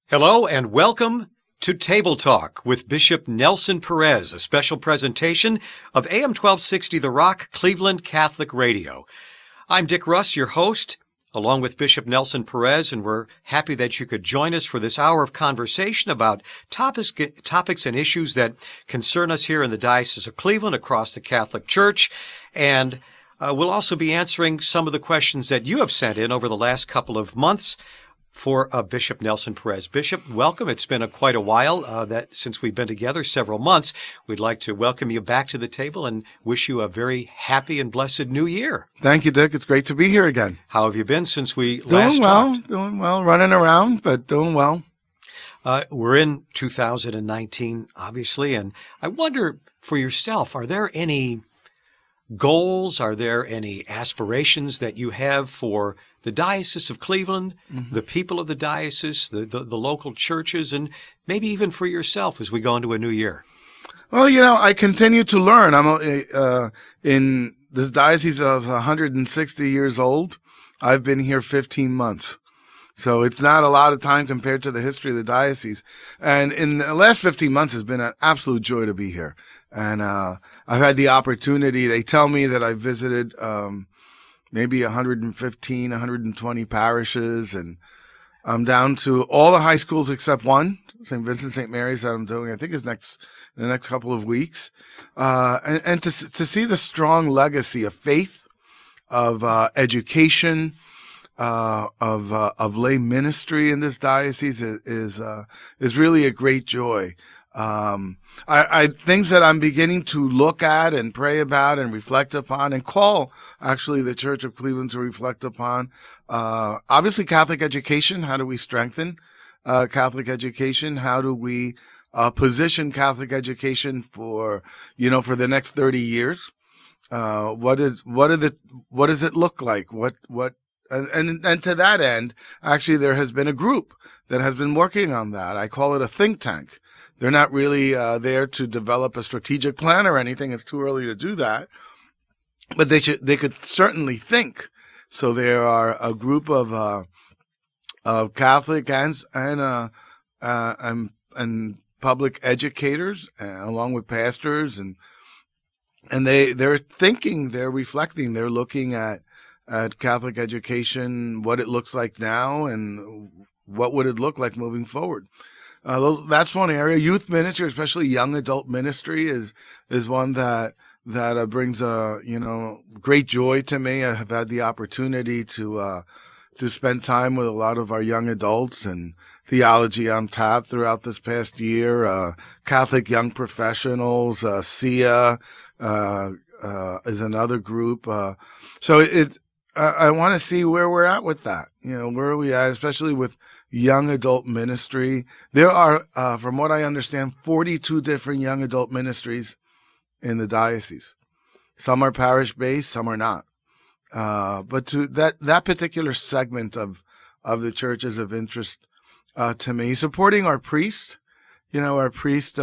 Hello and welcome to Table Talk with Bishop Nelson Perez, a special presentation of AM 1260 The Rock, Cleveland Catholic Radio. I'm Dick Russ, your host, along with Bishop Nelson Perez, and we're happy that you could join us for this hour of conversation about topics and issues that concern us here in the Diocese of Cleveland, across the Catholic Church, and we'll also be answering some of the questions that you have sent in over the last couple of months for Bishop Nelson Perez. Bishop, welcome. It's been quite a while since we've been together, several months. We'd like to welcome you back to the table and wish you a very happy and blessed new year. Thank you, Dick. It's great to be here again. How have you been since we last talked? Doing well, running around, but doing well. We're in 2019, obviously, and I wonder for yourself, are there any goals? Are there any aspirations that you have for the Diocese of Cleveland, the people of the diocese, the local churches, and maybe even for yourself as we go into a new year? Well, I continue to learn. I'm in this diocese. I was 160 years old. I've been here 15 months. So it's not a lot of time compared to the history of the diocese. And in the last 15 months, it's been an absolute joy to be here. And I've had the opportunity. They tell me that I've visited maybe 115, 120 parishes, and I'm down to all the high schools except one, St. Vincent St. Mary's, that I'm doing. I think is in the next couple of weeks, and to see the strong legacy of faith, of education, of lay ministry in this diocese is really a great joy. Things that I'm beginning to look at and pray about and reflect upon and call actually the Church of Cleveland to reflect upon. Obviously Catholic education. How do we strengthen Catholic education? How do we position Catholic education for the next 30 years? What does it look like? And to that end, actually there has been a group that has been working on that. I call it a think tank. They're not really there to develop a strategic plan or anything. It's too early to do that. But they could certainly think. So there are a group of Catholic and public educators, along with pastors, and they're thinking, they're reflecting, they're looking at Catholic education, what it looks like now, and what would it look like moving forward. That's one area. Youth ministry, especially young adult ministry, is one that brings great joy to me. I have had the opportunity to spend time with a lot of our young adults, and Theology on Tap throughout this past year. Catholic Young Professionals, SIA is another group. So I want to see where we're at with that. Where are we at, especially with young adult ministry. There are, from what I understand, 42 different young adult ministries in the diocese. Some are parish-based, some are not. But to that particular segment of the church is of interest to me. Supporting our priests, our priests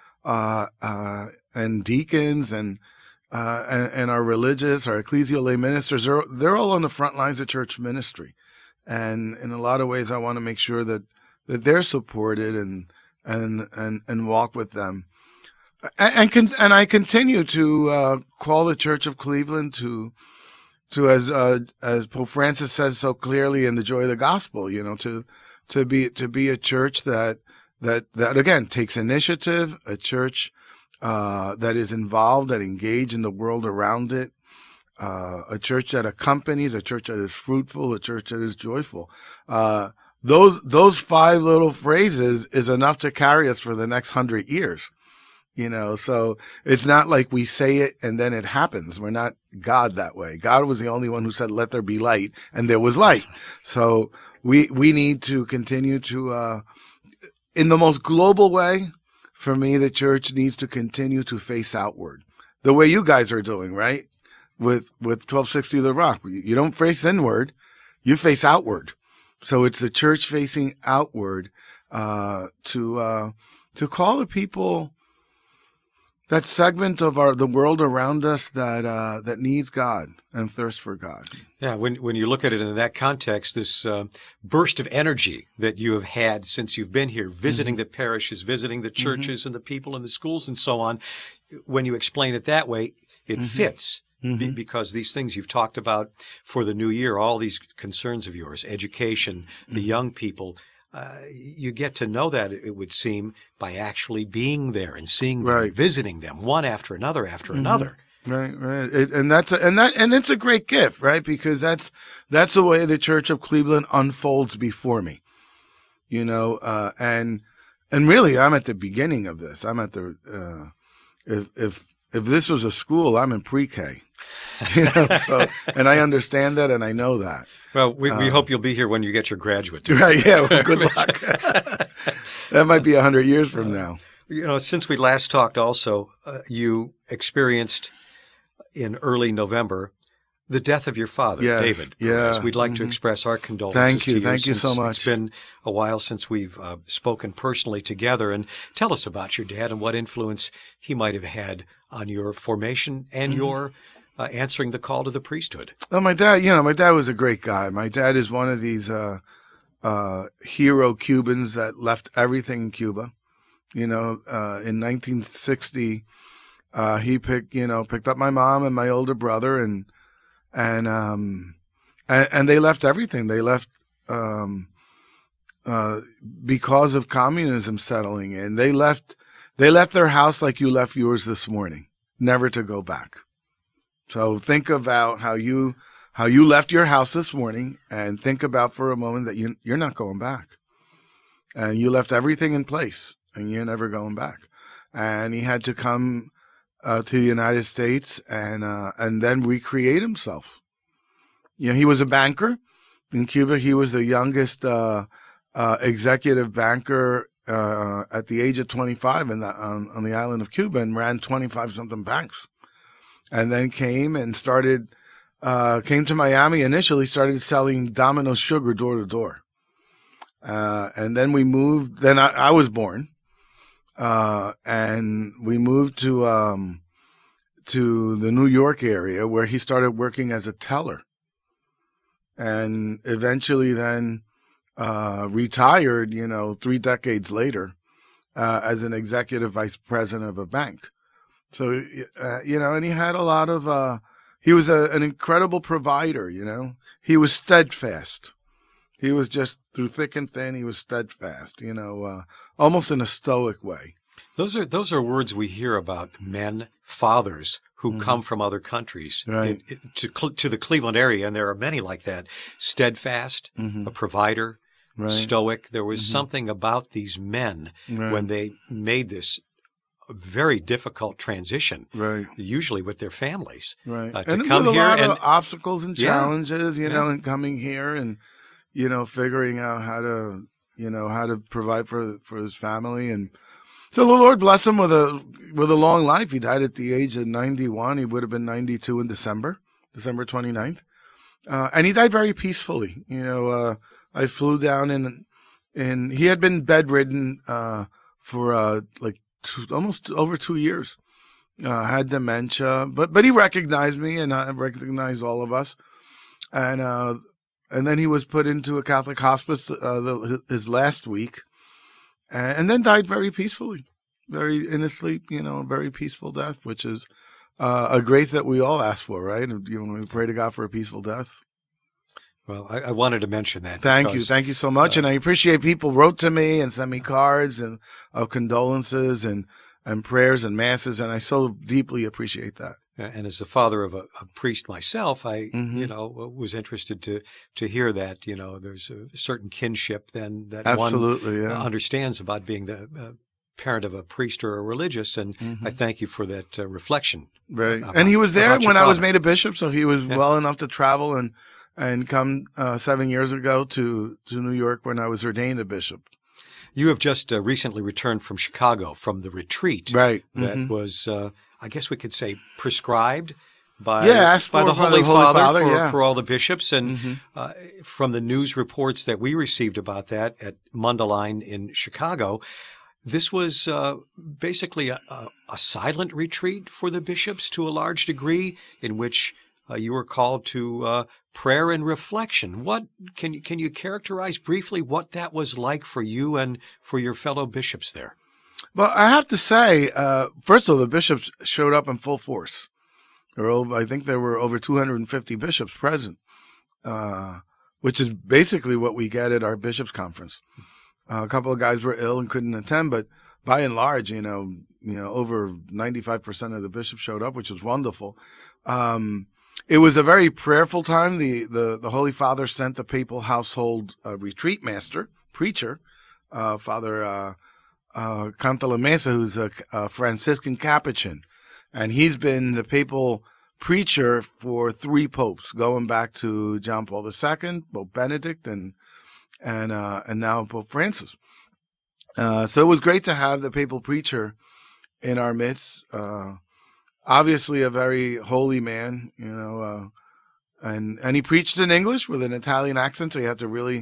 and deacons and our religious, our ecclesial lay ministers, they're all on the front lines of church ministry. And in a lot of ways, I want to make sure that they're supported and walk with them. And I continue to call the Church of Cleveland to as Pope Francis says so clearly in the Joy of the Gospel, to be a church that again takes initiative, a church that is involved, that engage in the world around it. A church that accompanies, a church that is fruitful, a church that is joyful. Those five little phrases is enough to carry us for the next 100 years. So it's not like we say it and then it happens. We're not God that way. God was the only one who said, "Let there be light," and there was light. So we need to continue to, in the most global way, for me, the church needs to continue to face outward, the way you guys are doing, right? With 1260 The Rock, you don't face inward, you face outward. So it's the church facing outward to call the people segment of the world around us that needs God and thirsts for God. Yeah, when you look at it in that context, this burst of energy that you have had since you've been here, visiting the parishes, visiting the churches and the people in the schools and so on, when you explain it that way, it fits. Because these things you've talked about for the new year, all these concerns of yours, education, the young people, you get to know that, it would seem, by actually being there and seeing them, and visiting them one after another after another. Right. And it's a great gift, right? Because that's the way the Church of Cleveland unfolds before me, and really I'm at the beginning of this. I'm at the if this was a school, I'm in pre-K. So, and I understand that and I know that. Well, we hope you'll be here when you get your graduate degree. Right, yeah, well, good luck. That might be 100 years from now. Since we last talked also, you experienced in early November the death of your father, David. Yeah. We'd like to express our condolences to you. Thank you so much. It's been a while since we've spoken personally together. And tell us about your dad and what influence he might have had on your formation and your answering the call to the priesthood. Well, my dad was a great guy. My dad is one of these hero Cubans that left everything in Cuba. In 1960, he picked up my mom and my older brother and they left everything. They left because of communism settling in. They left their house like you left yours this morning, never to go back. So think about how you left your house this morning, and think about for a moment that you're not going back, and you left everything in place, and you're never going back. And he had to come to the United States and then recreate himself. He was a banker in Cuba. He was the youngest executive banker at the age of 25 on the island of Cuba, and ran 25-something banks. And then came to Miami initially, started selling Domino's sugar door to door. And then we moved, then I was born. And we moved to the New York area, where he started working as a teller. And eventually then retired, 3 decades later, as an executive vice president of a bank. So, and he had a lot of, he was an incredible provider, He was steadfast. He was just, through thick and thin, he was steadfast, almost in a stoic way. Those are words we hear about men, fathers, who come from other countries to the Cleveland area, and there are many like that. Steadfast, a provider, stoic. There was something about these men when they made this very difficult transition, usually with their families, and come with here a lot of obstacles and challenges, and coming here and figuring out how to provide for his family. And so the Lord bless him with a long life. He died at the age of 91. He would have been 92 in December 29th, and he died very peacefully. I flew down and he had been bedridden for almost over 2 years, had dementia, but he recognized me, and I recognized all of us. And then he was put into a Catholic hospice his last week, and then died very peacefully, very in his sleep, a very peaceful death, which is a grace that we all ask for, right? We pray to God for a peaceful death. Well, I wanted to mention that. Thank you so much, and I appreciate people wrote to me and sent me cards and of condolences and prayers and masses, and I so deeply appreciate that. And as the father of a priest myself, I was interested to hear that there's a certain kinship then that Absolutely, one understands about being the parent of a priest or a religious, and I thank you for that reflection. Right, and he was there when I was made a bishop, so he was well enough to travel and come 7 years ago to New York when I was ordained a bishop. You have just recently returned from Chicago from the retreat that was, I guess we could say, prescribed by the Holy Father for all the bishops. And from the news reports that we received about that at Mundelein in Chicago, this was basically a silent retreat for the bishops to a large degree, in which you were called to prayer and reflection. What can you characterize briefly what that was like for you and for your fellow bishops there? Well, I have to say, first of all, the bishops showed up in full force. I think there were over 250 bishops present, which is basically what we get at our bishops' conference. A couple of guys were ill and couldn't attend, but by and large, over 95% of the bishops showed up, which was wonderful. It was a very prayerful time. The Holy Father sent the papal household retreat master, preacher, Father Cantalamessa, who's a Franciscan Capuchin, and he's been the papal preacher for 3 popes, going back to John Paul II, Pope Benedict, and now Pope Francis. So it was great to have the papal preacher in our midst. Obviously a very holy man, and he preached in English with an Italian accent, so you had to really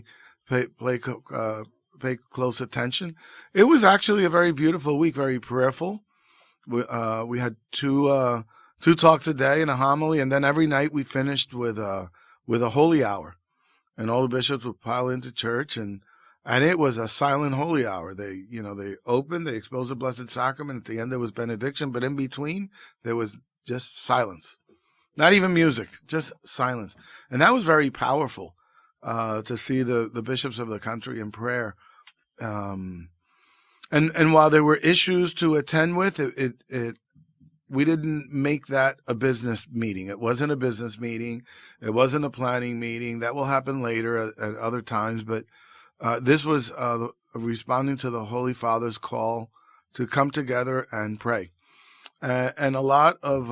pay close attention. It was actually a very beautiful week, very prayerful. We had two talks a day and a homily, and then every night we finished with a holy hour, and all the bishops would pile into church, and it was a silent holy hour. They opened, they exposed the Blessed Sacrament. At the end there was benediction, but in between there was just silence, not even music, just silence, and that was very powerful to see the bishops of the country in prayer. And while there were issues to attend with, we didn't make that a business meeting. It wasn't a business meeting. It wasn't a planning meeting. That will happen later at other times. But this was responding to the Holy Father's call to come together and pray. And a lot of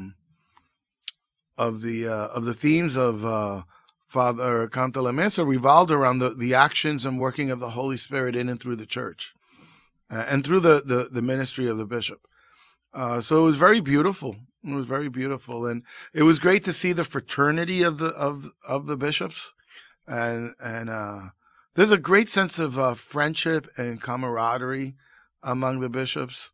the themes of Father Cantalamessa revolved around the actions and working of the Holy Spirit in and through the church, and through the ministry of the bishop. So it was very beautiful. It was very beautiful, and it was great to see the fraternity of the bishops, and there's a great sense of friendship and camaraderie among the bishops.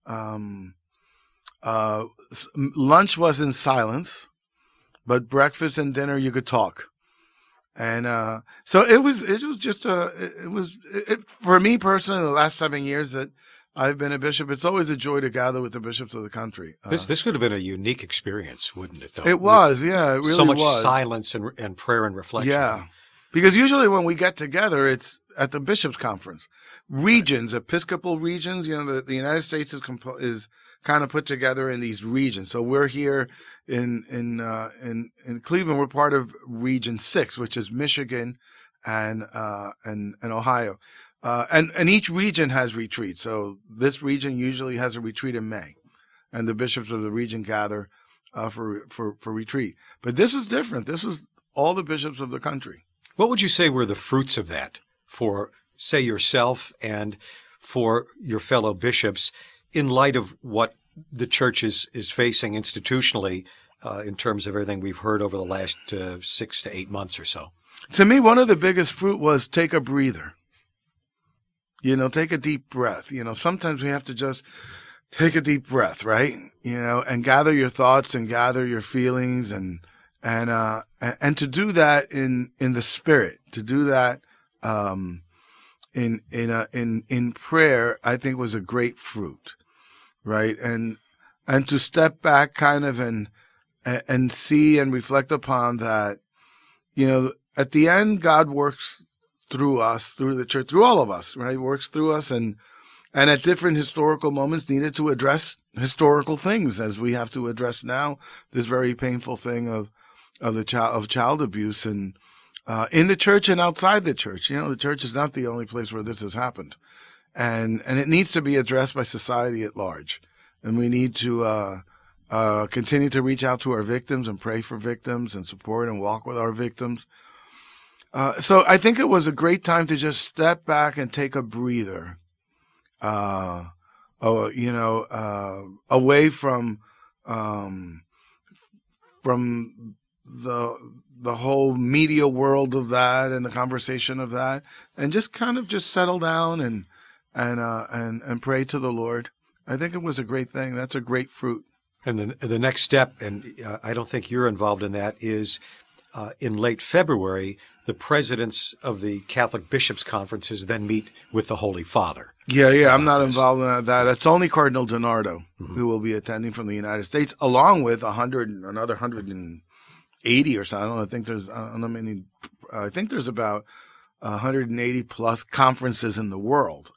Lunch was in silence, but breakfast and dinner you could talk. And so it was just for me personally, the last 7 years that I've been a bishop, it's always a joy to gather with the bishops of the country. This would have been a unique experience, wouldn't it, though? It was, yeah, it really was. So much silence and prayer and reflection. Yeah, because usually when we get together, it's at the bishops' conference. Regions, right. Episcopal regions, the United States is kind of put together in these regions. So we're here in Cleveland. We're part of Region 6, which is Michigan and Ohio. And each region has retreats. So this region usually has a retreat in May, and the bishops of the region gather for retreat. But this was different. This was all the bishops of the country. What would you say were the fruits of that for, say, yourself and for your fellow bishops, in light of what the church is facing institutionally in terms of everything we've heard over the last 6 to 8 months or so? To me, one of the biggest fruit was take a breather. Take a deep breath. Sometimes we have to just take a deep breath, right? And gather your thoughts and gather your feelings and to do that in the Spirit, to do that in prayer, I think was a great fruit, right? And to step back kind of and see and reflect upon that, at the end, God works through us, through the church, through all of us, right? Works through us, and at different historical moments needed to address historical things, as we have to address now this very painful thing of child abuse, and in the church and outside the church. The church is not the only place where this has happened, and it needs to be addressed by society at large, and we need to continue to reach out to our victims and pray for victims and support and walk with our victims. So I think it was a great time to just step back and take a breather, away from the whole media world of that and the conversation of that, and just kind of just settle down and pray to the Lord. I think it was a great thing. That's a great fruit. And the next step, and I don't think you're involved in that, is in late February, the presidents of the Catholic Bishops' Conferences then meet with the Holy Father. Yeah, I'm not involved in that. It's only Cardinal DiNardo who will be attending from the United States, along with another 180 or so. I think there's about 180 plus conferences in the world.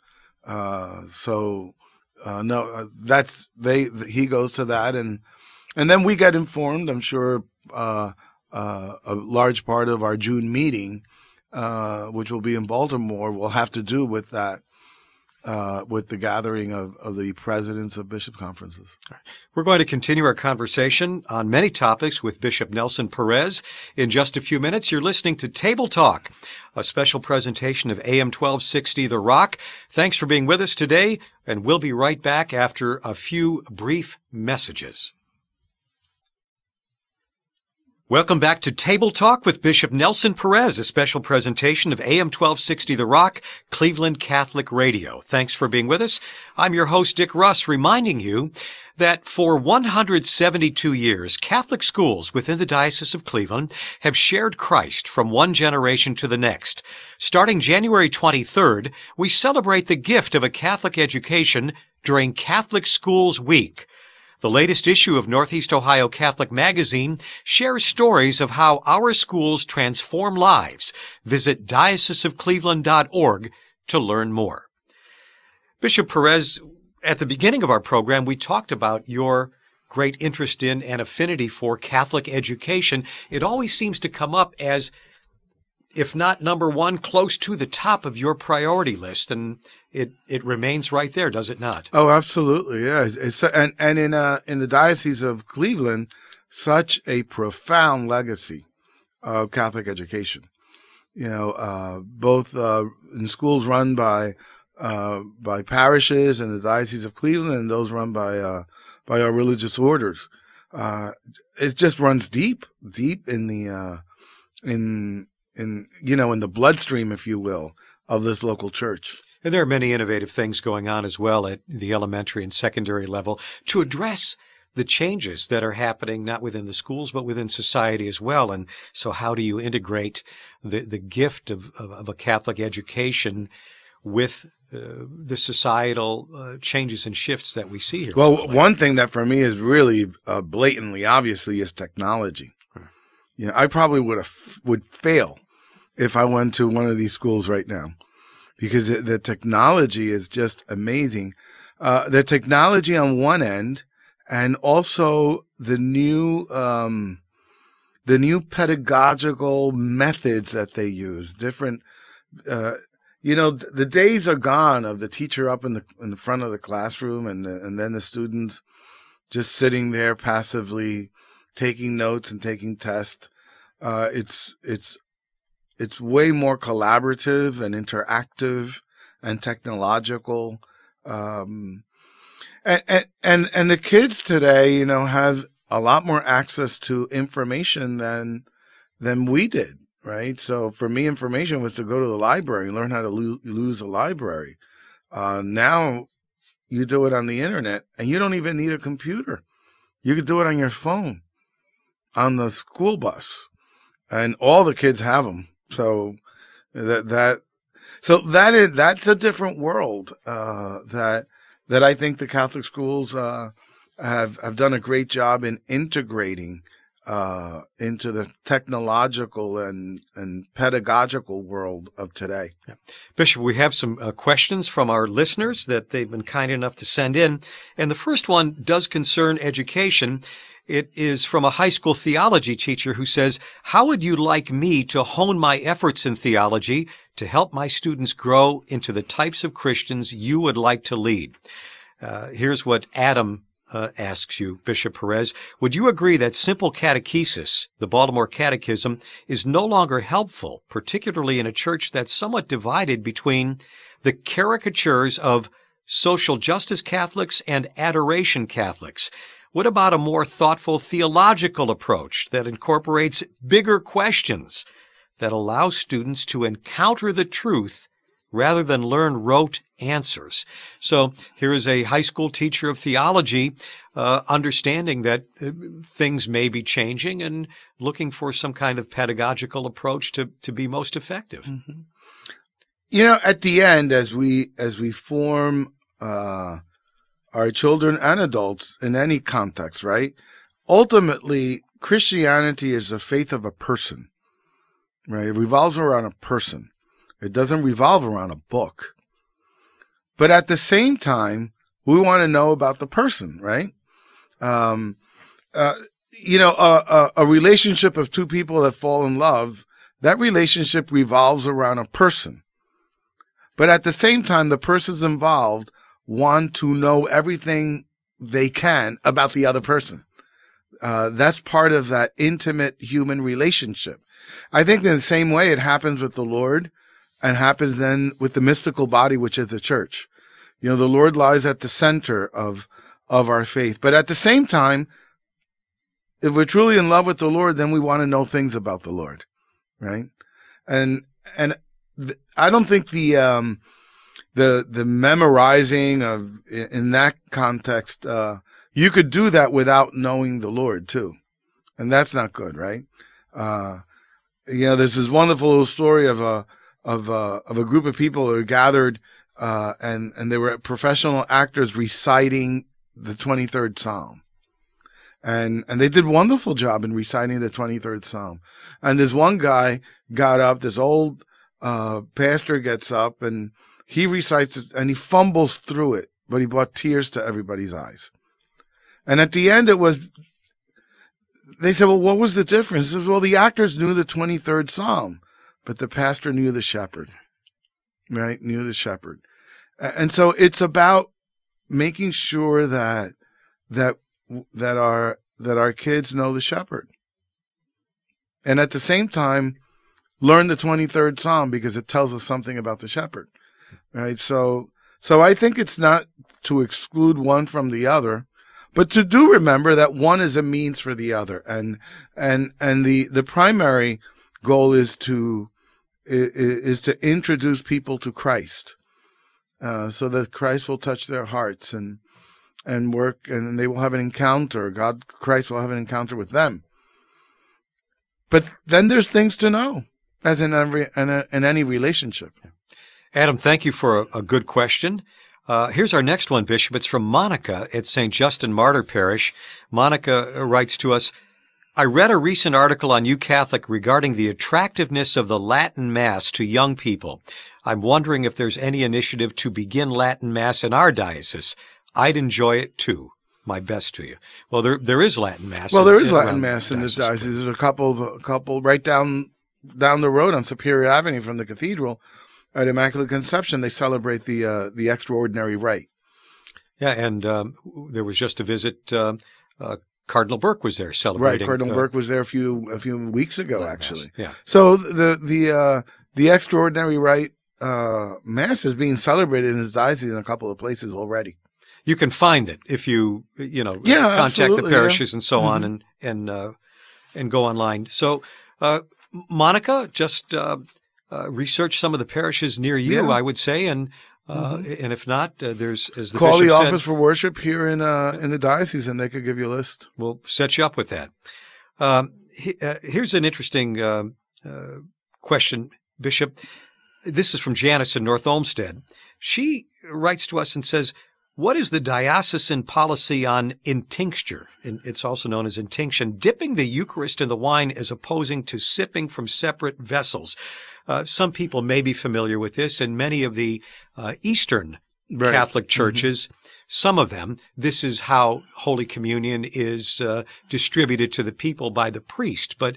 He goes to that, and then we get informed. I'm sure a large part of our June meeting, which will be in Baltimore, will have to do with that, with the gathering of the presidents of bishop conferences. We're going to continue our conversation on many topics with Bishop Nelson Perez in just a few minutes. You're listening to Table Talk, a special presentation of AM 1260 The Rock. Thanks for being with us today, and we'll be right back after a few brief messages. Welcome back to Table Talk with Bishop Nelson Perez, a special presentation of AM 1260 The Rock, Cleveland Catholic Radio. Thanks for being with us. I'm your host, Dick Russ, reminding you that for 172 years, Catholic schools within the Diocese of Cleveland have shared Christ from one generation to the next. Starting January 23rd, we celebrate the gift of a Catholic education during Catholic Schools Week. The latest issue of Northeast Ohio Catholic Magazine shares stories of how our schools transform lives. Visit dioceseofcleveland.org to learn more. Bishop Perez, at the beginning of our program, we talked about your great interest in and affinity for Catholic education. It always seems to come up as, if not number one, close to the top of your priority list, and it remains right there, does it not? Oh, absolutely, yeah. And in the Diocese of Cleveland, such a profound legacy of Catholic education. Both in schools run by parishes in the Diocese of Cleveland and those run by our religious orders. It just runs deep in the in the bloodstream, if you will, of this local church. And there are many innovative things going on as well at the elementary and secondary level to address the changes that are happening not within the schools but within society as well. And so how do you integrate the gift of a Catholic education with the societal changes and shifts that we see here? Well, one thing that for me is really blatantly obviously is technology. I probably would fail if I went to one of these schools right now, because the technology is just amazing. The technology on one end, and also the new pedagogical methods that they use. Different, the days are gone of the teacher up in the front of the classroom and then the students just sitting there passively taking notes and taking tests. It's way more collaborative and interactive and technological. And the kids today, have a lot more access to information than we did, right? So for me, information was to go to the library and learn how to use a library. Now you do it on the internet, and you don't even need a computer. You could do it on your phone, on the school bus, and all the kids have them. So that's a different world that I think the Catholic schools have done a great job in integrating into the technological and pedagogical world of today. Yeah. Bishop, we have some questions from our listeners that they've been kind enough to send in, and the first one does concern education. It is from a high school theology teacher who says, "How would you like me to hone my efforts in theology to help my students grow into the types of Christians you would like to lead?" Here's what Adam asks you, Bishop Perez. Would you agree that simple catechesis, the Baltimore Catechism, is no longer helpful, particularly in a church that's somewhat divided between the caricatures of social justice Catholics and adoration Catholics? What about a more thoughtful theological approach that incorporates bigger questions that allows students to encounter the truth rather than learn rote answers. So here is a high school teacher of theology understanding that things may be changing and looking for some kind of pedagogical approach to be most effective. Mm-hmm. At the end, as we form our children and adults in any context, right? Ultimately, Christianity is the faith of a person, right? It revolves around a person. It doesn't revolve around a book. But at the same time, we want to know about the person, right? A relationship of two people that fall in love, that relationship revolves around a person. But at the same time, the persons involved want to know everything they can about the other person. That's part of that intimate human relationship. I think in the same way it happens with the Lord and happens then with the mystical body, which is the church. The Lord lies at the center of our faith. But at the same time, if we're truly in love with the Lord, then we want to know things about the Lord, right? And I don't think the memorizing of in that context, you could do that without knowing the Lord too, and that's not good, right? There's this wonderful little story of a group of people who are gathered, and they were professional actors reciting the 23rd Psalm, and they did a wonderful job in reciting the 23rd Psalm. And this one guy got up, this old pastor gets up, and he recites it, and he fumbles through it, but he brought tears to everybody's eyes. And at the end, they said, well, what was the difference? He says, well, the actors knew the 23rd Psalm, but the pastor knew the shepherd, right? Knew the shepherd. And so it's about making sure that our kids know the shepherd. And at the same time, learn the 23rd Psalm because it tells us something about the shepherd, right? So I think it's not to exclude one from the other, but to do remember that one is a means for the other, and the primary goal is to introduce people to Christ, so that Christ will touch their hearts and work, and they will have an encounter. Christ will have an encounter with them. But then there's things to know, as in any relationship. Adam, thank you for a good question. Here's our next one, Bishop. It's from Monica at St. Justin Martyr Parish. Monica writes to us, I read a recent article on UCatholic regarding the attractiveness of the Latin Mass to young people. I'm wondering if there's any initiative to begin Latin Mass in our diocese. I'd enjoy it too. My best to you. Well, there is Latin Mass. Well, there is Latin Mass in this diocese. There's a couple right down the road on Superior Avenue from the cathedral. At Immaculate Conception, they celebrate the extraordinary rite. Yeah, and there was just a visit. Cardinal Burke was there celebrating. Right, Cardinal Burke was there a few weeks ago, actually. Yeah. So the extraordinary rite Mass is being celebrated in his diocese in a couple of places already. You can find it if you contact the parishes and so on, and go online. So, Monica, just research some of the parishes near you, I would say, and if not, there's, as the call bishop the said, office for worship here in the diocese, and they could give you a list. We'll set you up with that. Here's an interesting question, Bishop. This is from Janice in North Olmsted. She writes to us and says, what is the diocesan policy on intincture? It's also known as intinction, dipping the Eucharist in the wine as opposing to sipping from separate vessels. Some people may be familiar with this. In many of the Eastern Catholic churches, some of them, this is how Holy Communion is distributed to the people by the priest. But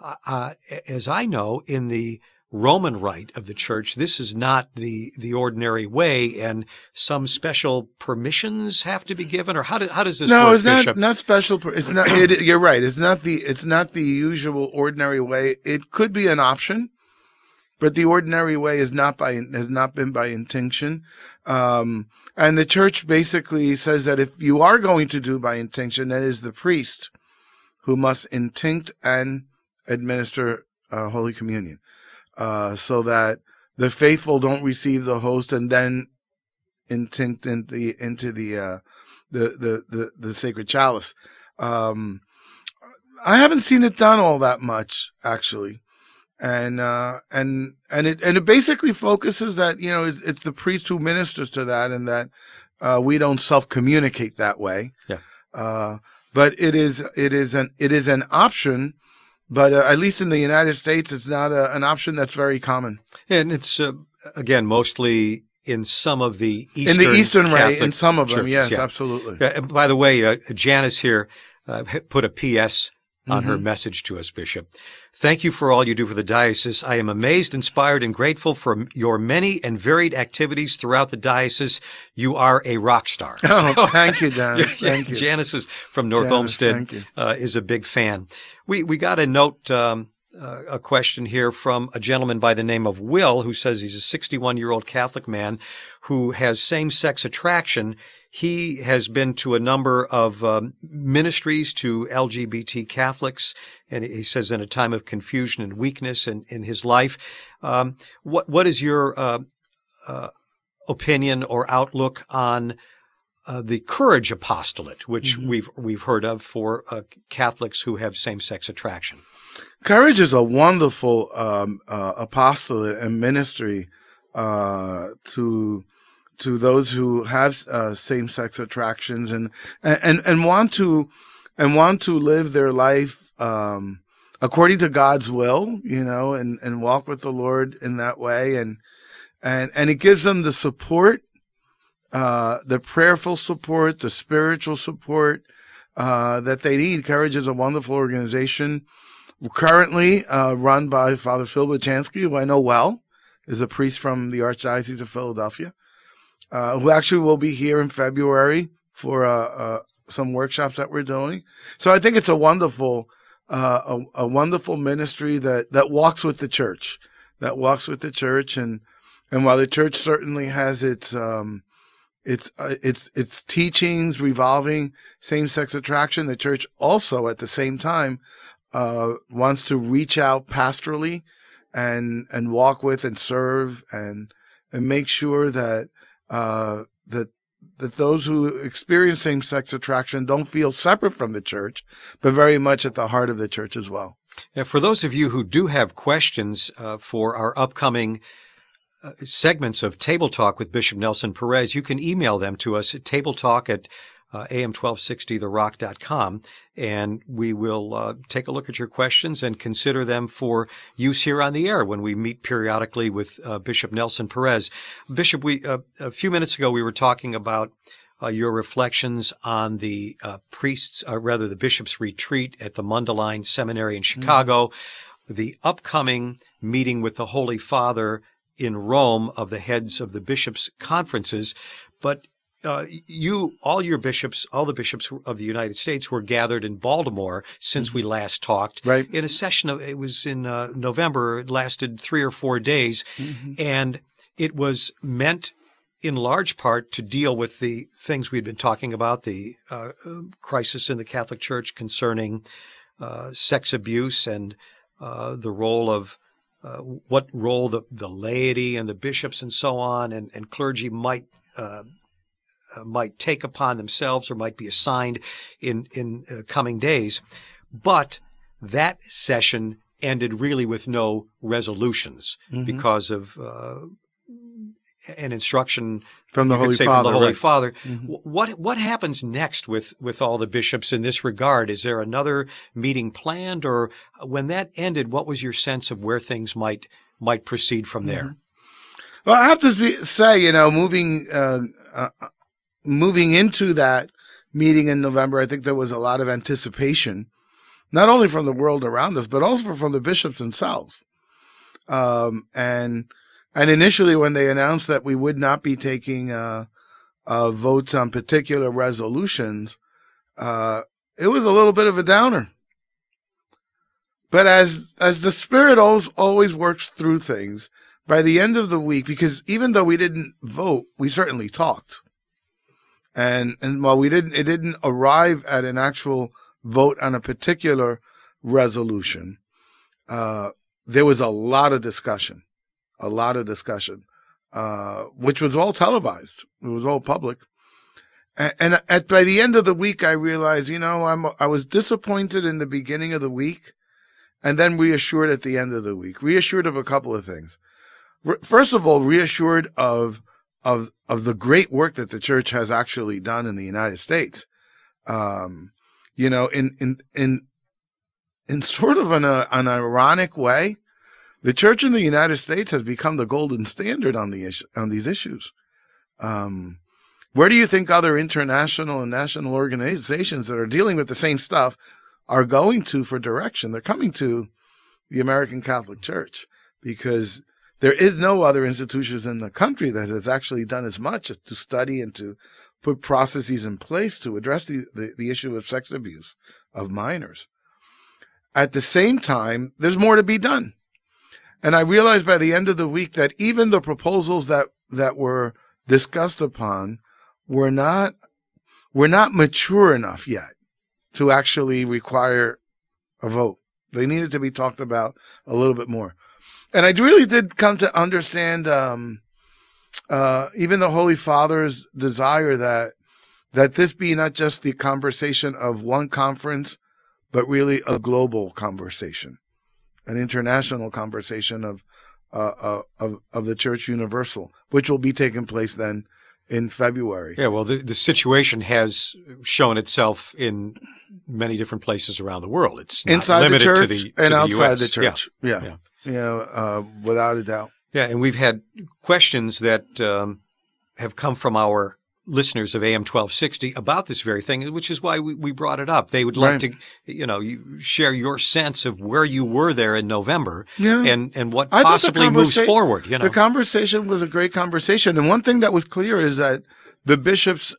as I know, in the Roman rite of the church, this is not the ordinary way, and some special permissions have to be given, or how does this work, No, it's Bishop? not special. It's not. You're right. It's not the usual ordinary way. It could be an option, but the ordinary way has not been by intinction. And the church basically says that if you are going to do by intinction, that is the priest who must intinct and administer Holy Communion. So that the faithful don't receive the host and then intinct into the sacred chalice. I haven't seen it done all that much, actually. And it basically focuses that, it's the priest who ministers to that, and that we don't self-communicate that way. Yeah. But it is an option, but at least in the United States, it's not an option that's very common. And it's again mostly in some of the Eastern Catholic right, in some of them, churches, yes, yeah. absolutely. By the way, Janice here put a P.S. on her Mhm. message to us, Bishop. Thank you for all you do for the diocese. I am amazed, inspired, and grateful for your many and varied activities throughout the diocese. You are a rock star. Oh, thank you, Janice. Yeah, Thank you. Janice is from North Janice, Olmsted, thank you. is a big fan. We got a note, a question here from a gentleman by the name of Will, who says he's a 61-year-old Catholic man who has same-sex attraction. He has been to a number of ministries to LGBT Catholics, and he says in a time of confusion and weakness in his life. What is your opinion or outlook on the Courage Apostolate, which we've heard of for Catholics who have same-sex attraction? Courage is a wonderful apostolate and ministry to those who have same-sex attractions and want to live their life according to God's will, and walk with the Lord in that way, and it gives them the support, the prayerful support, the spiritual support that they need. Courage is a wonderful organization, currently run by Father Phil Bachansky, who I know well, is a priest from the Archdiocese of Philadelphia, who actually will be here in February for some workshops that we're doing. So I think it's a wonderful ministry that walks with the church, and while the church certainly has its teachings revolving same-sex attraction, the church also at the same time wants to reach out pastorally and walk with and serve and make sure that those who experience same-sex attraction don't feel separate from the church, but very much at the heart of the church as well. Yeah, for those of you who do have questions for our upcoming segments of Table Talk with Bishop Nelson Perez, you can email them to us at tabletalk@am1260therock.com, and we will take a look at your questions and consider them for use here on the air when we meet periodically with Bishop Nelson Perez. Bishop, a few minutes ago we were talking about your reflections on the the bishop's retreat at the Mundelein Seminary in Chicago, the upcoming meeting with the Holy Father in Rome of the heads of the bishops' conferences, but all the bishops of the United States were gathered in Baltimore since we last talked. Right. In a session it was in November. It lasted 3 or 4 days, and it was meant in large part to deal with the things we'd been talking about, the crisis in the Catholic Church concerning sex abuse and the role of what role the laity and the bishops and so on and clergy might take upon themselves or might be assigned in coming days. But that session ended really with no resolutions because of an instruction from the Holy Father. What happens next with all the bishops in this regard? Is there another meeting planned, or when that ended, what was your sense of where things might proceed from there? Well, I have to say, moving into that meeting in November, I think there was a lot of anticipation, not only from the world around us, but also from the bishops themselves. And initially, when they announced that we would not be taking votes on particular resolutions, it was a little bit of a downer. But as the Spirit always works through things, by the end of the week, because even though we didn't vote, we certainly talked. And while it didn't arrive at an actual vote on a particular resolution, there was a lot of discussion which was all televised. It was all public. And by the end of the week, I realized, I was disappointed in the beginning of the week, and then reassured at the end of the week. Reassured of a couple of things. First of all, reassured of the great work that the church has actually done in the United States. In sort of an ironic way, the church in the United States has become the golden standard on these issues. Where do you think other international and national organizations that are dealing with the same stuff are going to for direction? They're coming to the American Catholic Church, because there is no other institutions in the country that has actually done as much as to study and to put processes in place to address the issue of sex abuse of minors. At the same time, there's more to be done. And I realized by the end of the week that even the proposals that were discussed upon were not mature enough yet to actually require a vote. They needed to be talked about a little bit more. And I really did come to understand even the Holy Father's desire that this be not just the conversation of one conference, but really a global conversation, an international conversation of the Church Universal, which will be taking place then in February. Yeah, well, the situation has shown itself in many different places around the world. It's not inside limited the church to the and outside US. the church. Yeah. Without a doubt. Yeah, and we've had questions that have come from our listeners of AM 1260 about this very thing, which is why we brought it up. They would like to, you share your sense of where you were there in November and what possibly moves forward. The conversation was a great conversation, and one thing that was clear is that the bishop's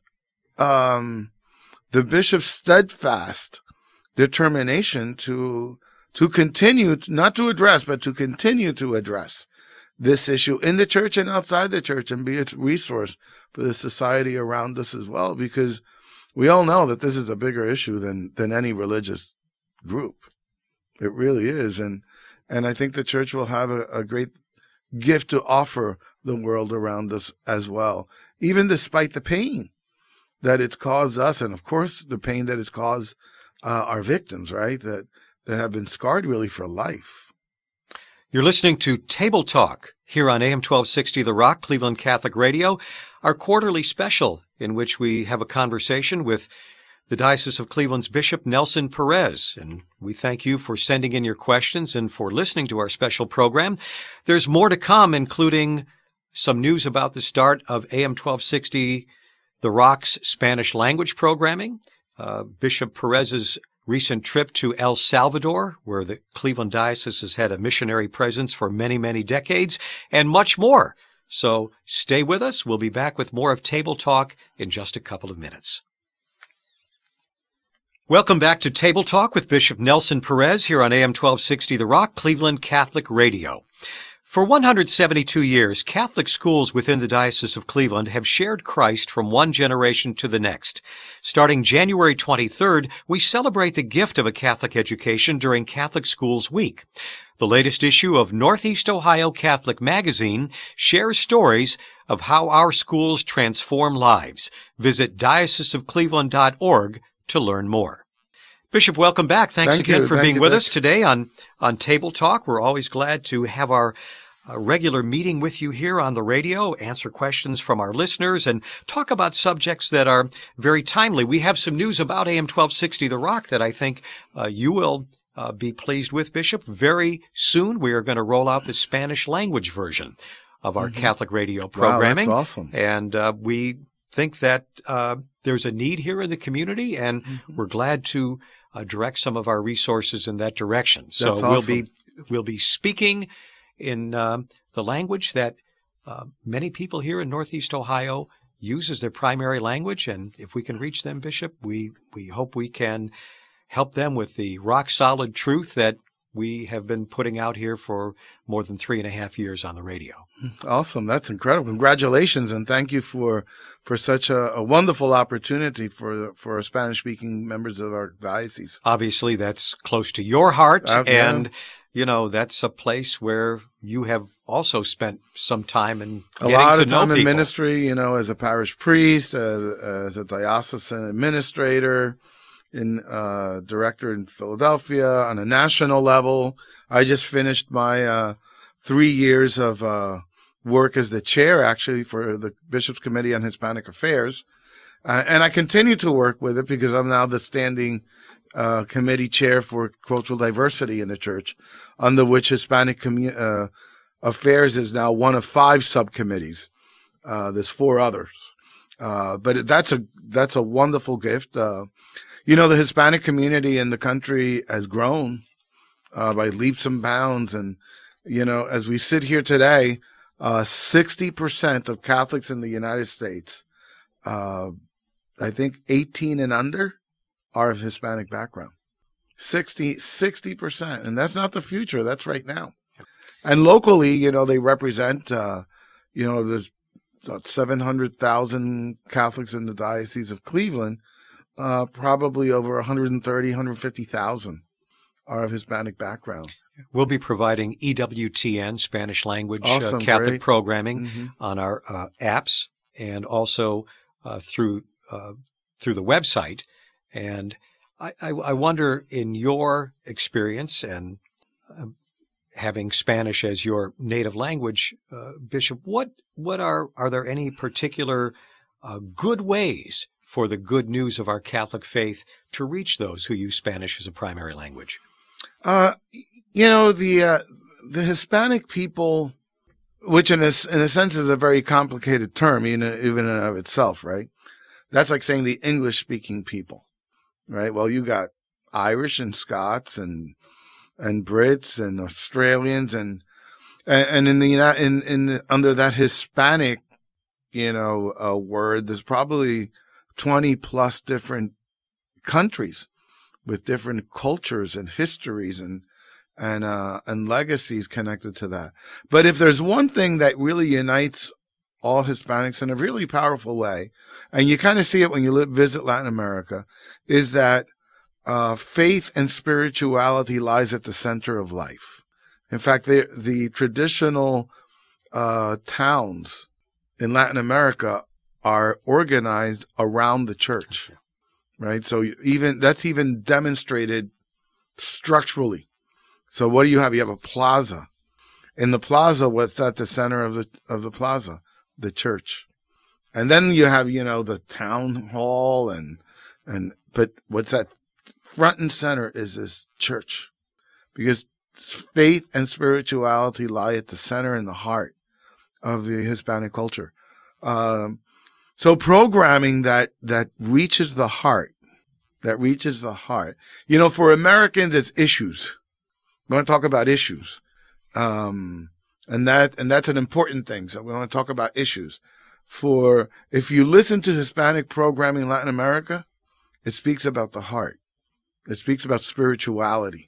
steadfast determination to continue, not to address, but to continue to address this issue in the church and outside the church, and be a resource for the society around us as well, because we all know that this is a bigger issue than any religious group. It really is. And I think the church will have a great gift to offer the world around us as well, even despite the pain that it's caused us, and of course the pain that it's caused our victims, right, that have been scarred really for life. You're listening to Table Talk here on AM 1260 The Rock, Cleveland Catholic Radio, our quarterly special in which we have a conversation with the Diocese of Cleveland's Bishop Nelson Perez. And we thank you for sending in your questions and for listening to our special program. There's more to come, including some news about the start of AM 1260 The Rock's Spanish language programming, Bishop Perez's recent trip to El Salvador, where the Cleveland Diocese has had a missionary presence for many, many decades, and much more. So stay with us. We'll be back with more of Table Talk in just a couple of minutes. Welcome back to Table Talk with Bishop Nelson Perez here on AM 1260 The Rock, Cleveland Catholic Radio. For 172 years, Catholic schools within the Diocese of Cleveland have shared Christ from one generation to the next. Starting January 23rd, we celebrate the gift of a Catholic education during Catholic Schools Week. The latest issue of Northeast Ohio Catholic Magazine shares stories of how our schools transform lives. Visit dioceseofcleveland.org to learn more. Bishop, welcome back. Thanks again for being with us today on Table Talk. We're always glad to have our regular meeting with you here on the radio, answer questions from our listeners, and talk about subjects that are very timely. We have some news about AM 1260 The Rock that I think you will be pleased with, Bishop. Very soon we are going to roll out the Spanish language version of our Catholic radio programming. Wow, that's awesome. And we think that there's a need here in the community, and we're glad to direct some of our resources in that direction. So awesome. we'll be speaking in the language that many people here in Northeast Ohio use as their primary language. And if we can reach them, Bishop, we hope we can help them with the rock-solid truth that we have been putting out here for more than 3.5 years on the radio. Awesome. That's incredible. Congratulations, and thank you for such a wonderful opportunity for Spanish-speaking members of our diocese. Obviously, that's close to your heart, and that's a place where you have also spent some time in A getting lot to of know time in people. ministry, as a parish priest, as a diocesan administrator, in director in Philadelphia on a national level. I just finished my 3 years of work as the chair, actually, for the Bishops' Committee on Hispanic Affairs. And I continue to work with it because I'm now the standing committee chair for cultural diversity in the church, under which Hispanic Affairs is now one of 5 subcommittees. There's 4 others. But that's a wonderful gift. The Hispanic community in the country has grown by leaps and bounds. And, as we sit here today, 60% of Catholics in the United States, I think 18 and under, are of Hispanic background. 60%. And that's not the future. That's right now. And locally, they represent, there's about 700,000 Catholics in the Diocese of Cleveland. Probably over 130, 150,000 are of Hispanic background. We'll be providing EWTN, Spanish language Awesome, Catholic great. programming on our apps and also through the website. And I wonder, in your experience and having Spanish as your native language, Bishop, what are there any particular good ways for the good news of our Catholic faith to reach those who use Spanish as a primary language? The Hispanic people, which in a sense is a very complicated term, even in and of itself, right? That's like saying the English-speaking people, right? Well, you got Irish and Scots and Brits and Australians and in the under that Hispanic, word, there's probably 20 plus different countries with different cultures and histories and legacies connected to that. But if there's one thing that really unites all Hispanics in a really powerful way, and you kind of see it when you visit Latin America, is that faith and spirituality lies at the center of life. In fact, the traditional towns in Latin America are organized around the church, right? So that's even demonstrated structurally. So what do you have? You have a plaza. In the plaza, what's at the center of the plaza? The church. And then you have, the town hall but what's at front and center is this church, because faith and spirituality lie at the center and the heart of the Hispanic culture. So programming that reaches the heart, for Americans, it's issues. We want to talk about issues. And that's an important thing. So we want to talk about issues. If you listen to Hispanic programming in Latin America, it speaks about the heart. It speaks about spirituality.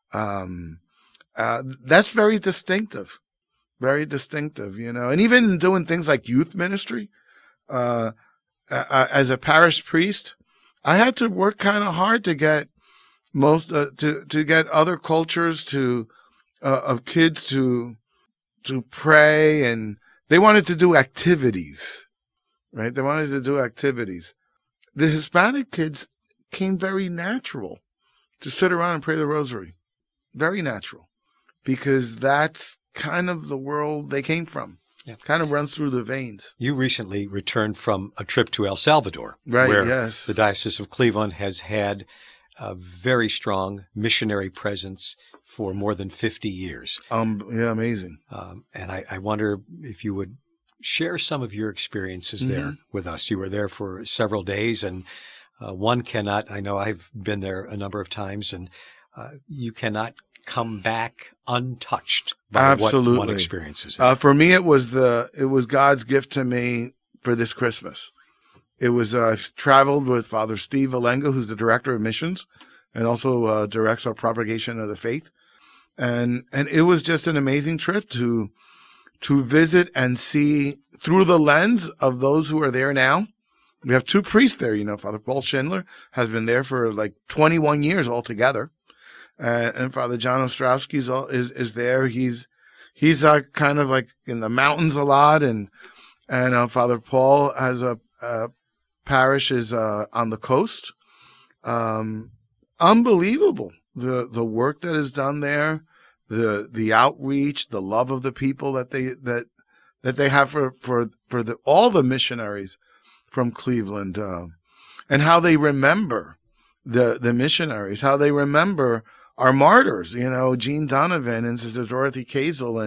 That's very distinctive. Very distinctive, And even doing things like youth ministry, as a parish priest, I had to work kind of hard to get to get other cultures of kids to pray, and they wanted to do activities, right? They wanted to do activities. The Hispanic kids came very natural to sit around and pray the rosary. Very natural. Because that's kind of the world they came from. Yeah. Kind of runs through the veins. You recently returned from a trip to El Salvador, right? Where yes. The Diocese of Cleveland has had a very strong missionary presence for more than 50 years. Yeah, amazing. And I wonder if you would share some of your experiences there with us. You were there for several days, and one cannot, I know I've been there a number of times, and you cannot come back untouched by Absolutely. what one experiences there. For me, it was God's gift to me for this Christmas. It was I've traveled with Father Steve Valenga, who's the director of missions, and also directs our propagation of the faith. And it was just an amazing trip to visit and see through the lens of those who are there now. We have 2 priests there, Father Paul Schindler has been there for like 21 years altogether. and Father John Ostrowski is there. He's kind of like in the mountains a lot, and Father Paul has a parish is on the coast. Unbelievable the work that is done there, the outreach, the love of the people that they have for all the missionaries from Cleveland, and how they remember the missionaries, how they remember our martyrs, Jean Donovan and Sister Dorothy Kazel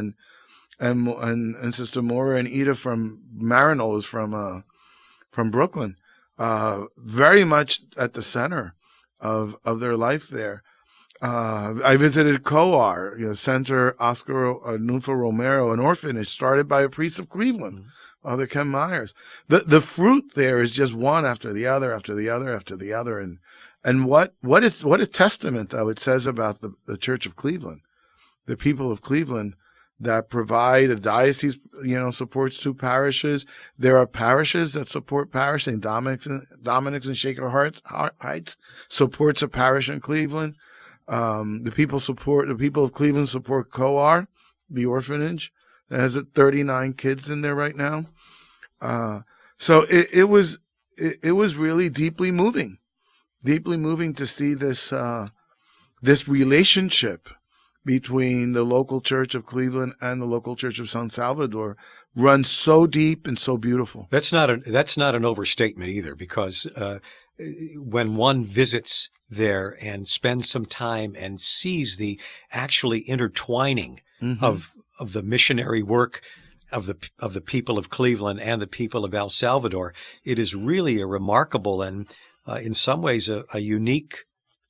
and Sister Maura and Ida from Marino is from Brooklyn, very much at the center of their life there. I visited COAR, Center Oscar Nunfa Romero, an orphanage started by a priest of Cleveland, Father Ken Myers. The fruit there is just one after the other, after the other, after the other, and what a testament, though, it says about the Church of Cleveland, the people of Cleveland that provide. A diocese, supports 2 parishes. There are parishes that support parish. St. Dominic's and Shaker Heights supports a parish in Cleveland. The people of Cleveland support COAR, the orphanage that has 39 kids in there right now. So it was really deeply moving to see this relationship between the local Church of Cleveland and the local Church of San Salvador run so deep and so beautiful. That's not an overstatement either, because when one visits there and spends some time and sees the actually intertwining of the missionary work of the people of Cleveland and the people of El Salvador, it is really a remarkable and in some ways a unique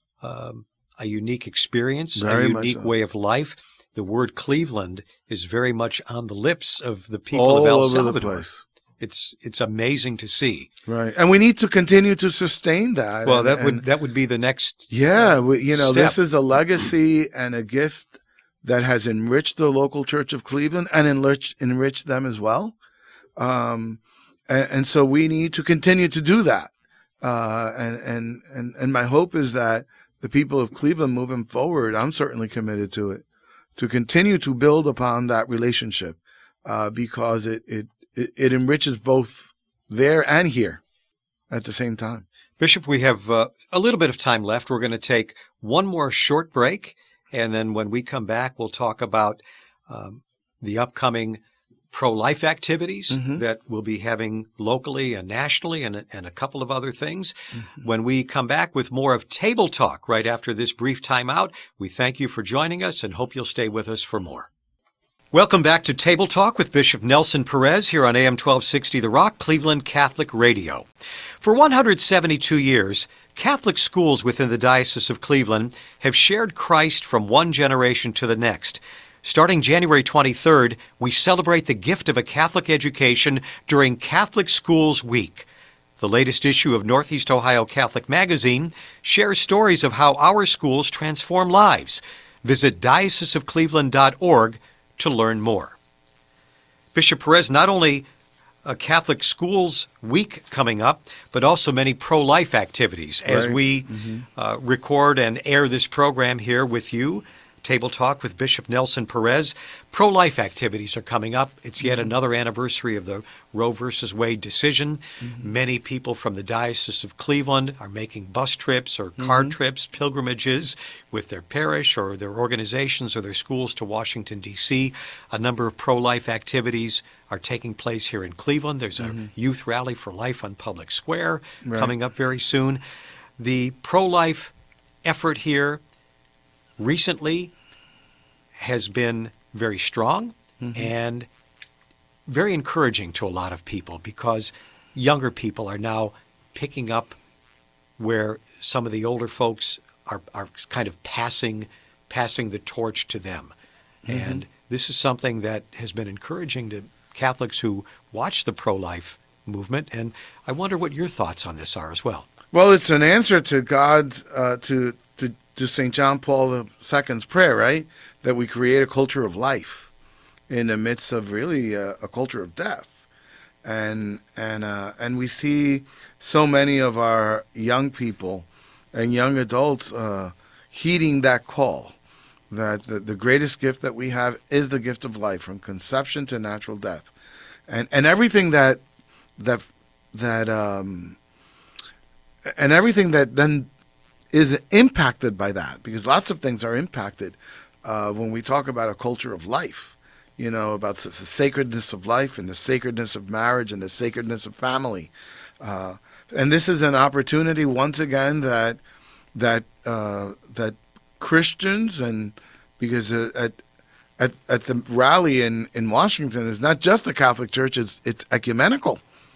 experience, Very a unique way of life. The word Cleveland is very much on the lips of the people of El Salvador. The place. It's amazing to see. Right, and we need to continue to sustain that. Well, that would be the next. Yeah, step. This is a legacy and a gift that has enriched the local Church of Cleveland and enriched them as well. And so we need to continue to do that. And my hope is that the people of Cleveland moving forward, I'm certainly committed to it, to continue to build upon that relationship, because it enriches both there and here at the same time. Bishop, we have a little bit of time left. We're going to take one more short break, and then when we come back, we'll talk about the upcoming pro-life activities that we'll be having locally and nationally, and a couple of other things. When we come back with more of Table Talk right after this brief timeout, we thank you for joining us and hope you'll stay with us for more. Welcome back to Table Talk with Bishop Nelson Perez here on AM 1260 The Rock, Cleveland Catholic Radio. For 172 years, Catholic schools within the Diocese of Cleveland have shared Christ from one generation to the next. Starting January 23rd, we celebrate the gift of a Catholic education during Catholic Schools Week. The latest issue of Northeast Ohio Catholic Magazine shares stories of how our schools transform lives. Visit dioceseofcleveland.org to learn more. Bishop Perez, not only a Catholic Schools Week coming up, but also many pro-life activities as we record and air this program here with you. Table Talk with Bishop Nelson Perez. Pro-life activities are coming up. It's yet another anniversary of the Roe versus Wade decision. Many people from the Diocese of Cleveland are making bus trips or car trips, pilgrimages with their parish or their organizations or their schools to Washington, D.C. A number of pro-life activities are taking place here in Cleveland. There's a youth rally for life on Public Square coming up very soon. The pro-life effort here recently has been very strong and very encouraging to a lot of people, because younger people are now picking up where some of the older folks are kind of passing the torch to them. And this is something that has been encouraging to Catholics who watch the pro-life movement. And I wonder what your thoughts on this are as well. Well, it's an answer to God's to St. John Paul II's prayer, right? That we create a culture of life in the midst of really a culture of death, and we see so many of our young people and young adults, heeding that call, that the greatest gift that we have is the gift of life, from conception to natural death, and everything that and everything that then is impacted by that, because lots of things are impacted when we talk about a culture of life, about the sacredness of life and the sacredness of marriage and the sacredness of family. And this is an opportunity once again that Christians, and because at the rally in Washington, it's not just the Catholic Church; it's ecumenical.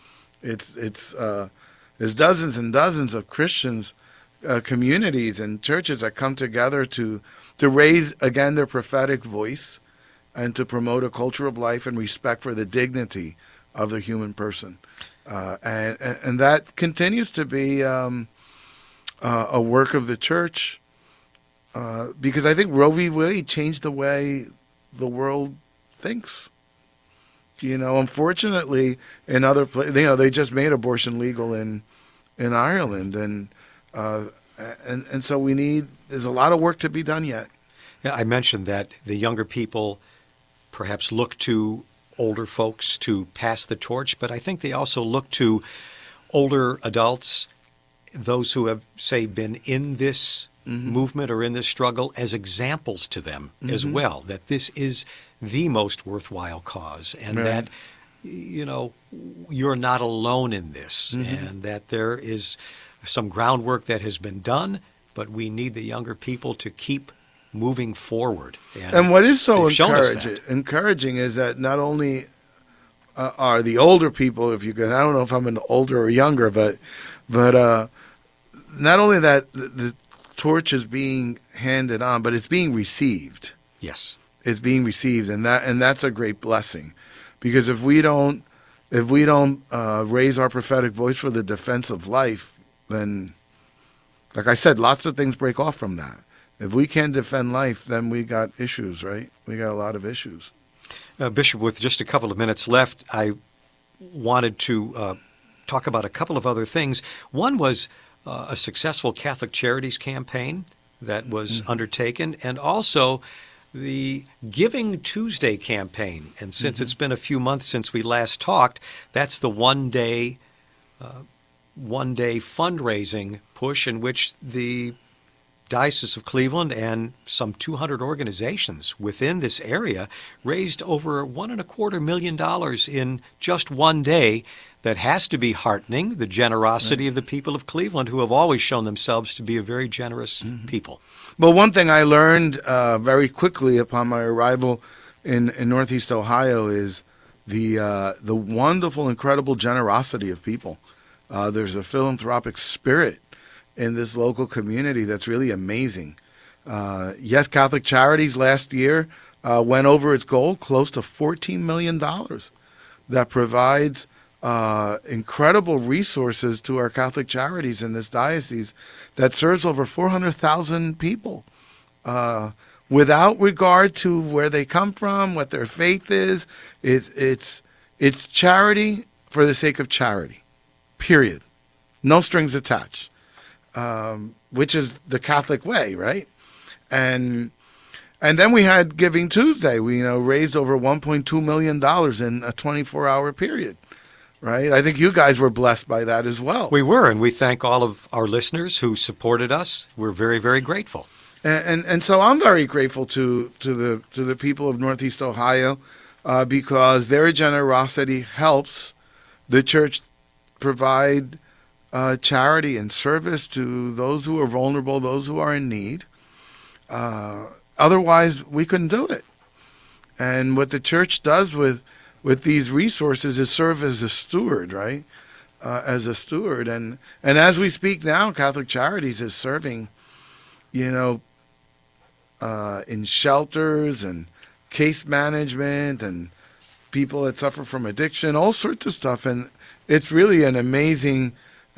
There's dozens and dozens of Christians, communities and churches that come together to raise again their prophetic voice and to promote a culture of life and respect for the dignity of the human person. And that continues to be a work of the church, because I think Roe v. Wade changed the way the world thinks. Unfortunately, in other places, they just made abortion legal in Ireland, and so there's a lot of work to be done yet. Yeah, I mentioned that the younger people perhaps look to older folks to pass the torch, but I think they also look to older adults, those who have, say, been in this movement or in this struggle, as examples to them as well, that this is the most worthwhile cause, and that, you're not alone in this, and that there is some groundwork that has been done, but we need the younger people to keep moving forward. And what is so encouraging is that not only are the older people, I don't know if I'm an older or younger, but not only that the torch is being handed on, but it's being received. Yes, it's being received, and that's a great blessing, because if we don't raise our prophetic voice for the defense of life, then, like I said, lots of things break off from that. If we can't defend life, then we got issues, right? We got a lot of issues. Bishop, with just a couple of minutes left, I wanted to talk about a couple of other things. One was a successful Catholic Charities campaign that was undertaken, and also the Giving Tuesday campaign. And since it's been a few months since we last talked, that's the one-day fundraising push in which the Diocese of Cleveland and some 200 organizations within this area raised over $1.25 million in just one day. That has to be heartening, the generosity of the people of Cleveland, who have always shown themselves to be a very generous people. Well, one thing I learned very quickly upon my arrival in Northeast Ohio is the wonderful, incredible generosity of people. There's a philanthropic spirit in this local community that's really amazing. Yes, Catholic Charities last year went over its goal, close to $14 million, that provides incredible resources to our Catholic Charities in this diocese that serves over 400,000 people, without regard to where they come from, what their faith is. It's charity for the sake of charity, period. No strings attached, which is the Catholic way, right? And then we had Giving Tuesday. We raised over $1.2 million in a 24-hour period. Right? I think you guys were blessed by that as well. We were, and we thank all of our listeners who supported us. We're very, very grateful. And so I'm very grateful to the people of Northeast Ohio, because their generosity helps the church provide charity and service to those who are vulnerable, those who are in need. Otherwise, we couldn't do it. And what the church does with these resources is serve as a steward, right? As a steward. And as we speak now, Catholic Charities is serving, in shelters and case management and people that suffer from addiction, all sorts of stuff. And it's really an amazing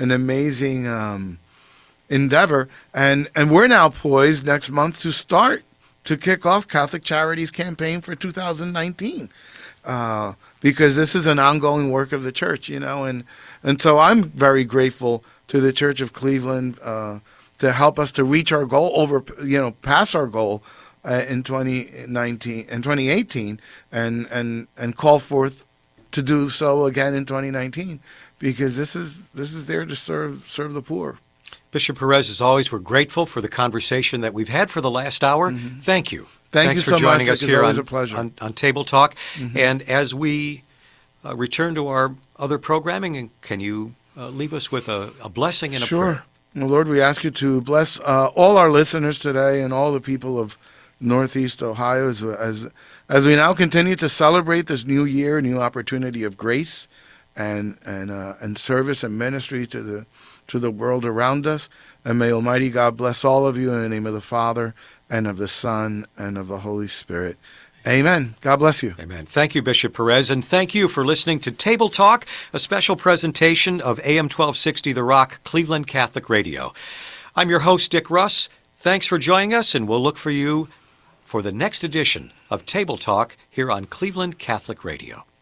endeavor. And we're now poised next month to kick off Catholic Charities campaign for 2019. Because this is an ongoing work of the church, and so I'm very grateful to the Church of Cleveland to help us to reach our goal past our goal in 2019 and 2018, and call forth to do so again in 2019, because this is there to serve the poor. Bishop Perez, as always, we're grateful for the conversation that we've had for the last hour. Mm-hmm. Thank you. Thanks for so joining much. us here on Table Talk. Mm-hmm. And as we return to our other programming, can you leave us with a blessing and a prayer? Sure. Well, Lord, we ask you to bless all our listeners today and all the people of Northeast Ohio as we now continue to celebrate this new year, new opportunity of grace and service and ministry to the world around us. And may Almighty God bless all of you in the name of the Father and of the Son and of the Holy Spirit. Amen. God bless you. Amen. Thank you, Bishop Perez, and thank you for listening to Table Talk, a special presentation of AM 1260 The Rock, Cleveland Catholic Radio. I'm your host, Dick Russ. Thanks for joining us, and we'll look for you for the next edition of Table Talk here on Cleveland Catholic Radio.